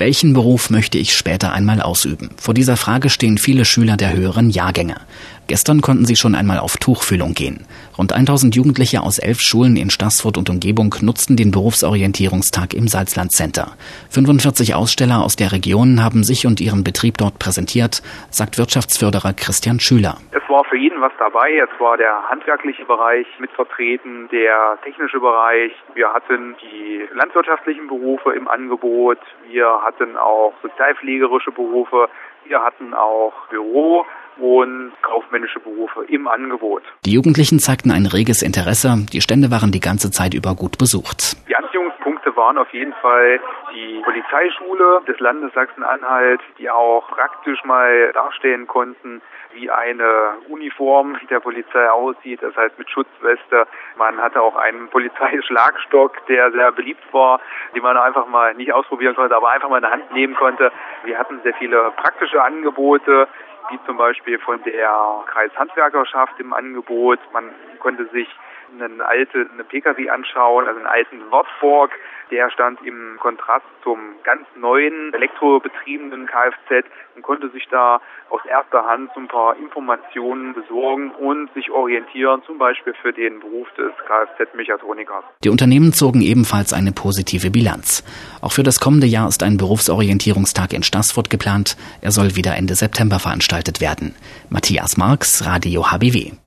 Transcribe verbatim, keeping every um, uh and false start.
Welchen Beruf möchte ich später einmal ausüben? Vor dieser Frage stehen viele Schüler der höheren Jahrgänge. Gestern konnten sie schon einmal auf Tuchfühlung gehen. Rund tausend Jugendliche aus elf Schulen in Staßfurt und Umgebung nutzten den Berufsorientierungstag im Salzland Center. fünfundvierzig Aussteller aus der Region haben sich und ihren Betrieb dort präsentiert, sagt Wirtschaftsförderer Christian Schüler. Es war für jeden was dabei. Es war der handwerkliche Bereich mit vertreten, der technische Bereich. Wir hatten die landwirtschaftlichen Berufe im Angebot. Wir hatten auch sozialpflegerische Berufe. Wir hatten auch Büro- und kaufmännische Berufe im Angebot. Die Jugendlichen zeigten ein reges Interesse. Die Stände waren die ganze Zeit über gut besucht. Die Anziehungspunkte waren auf jeden Fall die Polizeischule des Landes Sachsen-Anhalt, die auch praktisch mal darstellen konnten, wie eine Uniform der Polizei aussieht, das heißt mit Schutzweste. Man hatte auch einen Polizeischlagstock, der sehr beliebt war, den man einfach mal nicht ausprobieren konnte, aber einfach mal in der Hand nehmen konnte. Wir hatten sehr viele praktische Angebote, wie zum Beispiel von der Kreishandwerkerschaft im Angebot. Man konnte sich einen alten eine P K W anschauen, also einen alten Wartburg. Der stand im Kontrast zum ganz neuen elektrobetriebenen Kfz und konnte sich da aus erster Hand so ein paar Informationen besorgen und sich orientieren, zum Beispiel für den Beruf des Kfz-Mechatronikers. Die Unternehmen zogen ebenfalls eine positive Bilanz. Auch für das kommende Jahr ist ein Berufsorientierungstag in Staßfurt geplant. Er soll wieder Ende September veranstaltet werden. Matthias Marx, Radio H B W.